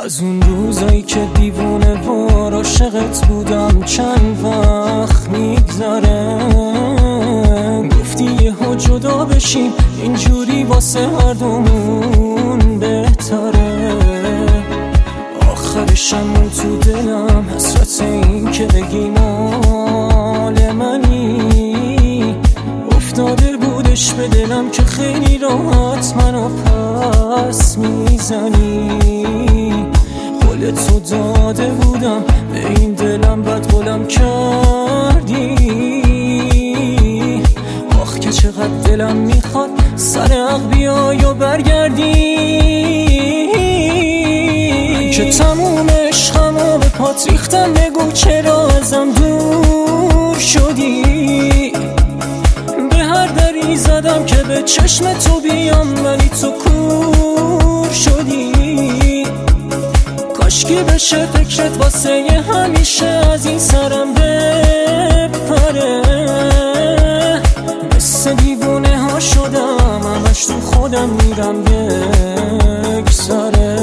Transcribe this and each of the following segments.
از اون روزایی که دیوونه وار عاشقت بودم چند وقت میگذره. گفتی یهو جدا بشیم اینجوری واسه هر دومون بهتره. آخرشم تو دلم حسرت این که بگی مال منی. افتاده بودش به دلم که خیلی راحت منو پس میزنی. تو داده بودم به این دلم بد قولم کردی. آخ که چقدر دلم میخواد سر حق بیای و برگردی. که تموم عشقمو به پات ریختم، بگو چرا ازم دور شدی. به هر دری زدم که به چشم تو بیام ولی تو کور شدی. کاشکی بشه فکرت واسه همیشه از این سرم بپره. مثل دیوونه ها شدم همش تو خودم میرم یک سره.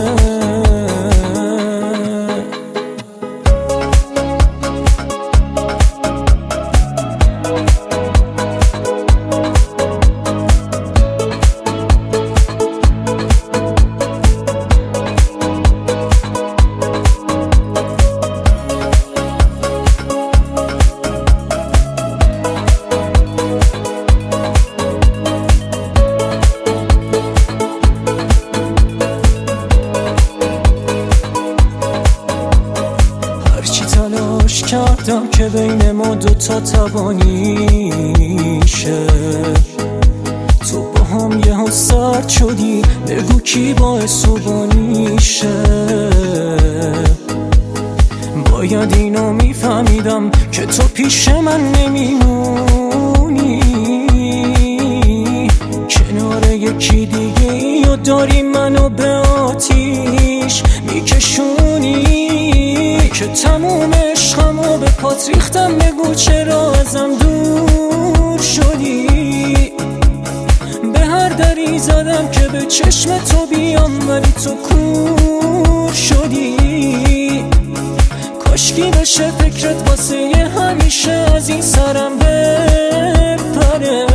کردم که بین ما دوتا تبانی شه. تو با هم یهو سرد شدی، بگو کی باعث و بانی شه. باید اینو میفهمیدم که تو پیش من نمیمونی. کنار یکی دیگه ای و داری منو به آتیش میکشونی. که تموم عشقمو به پات ریختم، بگو چرا ازم دور شدی. به هر دری زدم که به چشم تو بیام ولی تو کور شدی. کاشکی بشه فکرت واسه همیشه از این سرم بپره.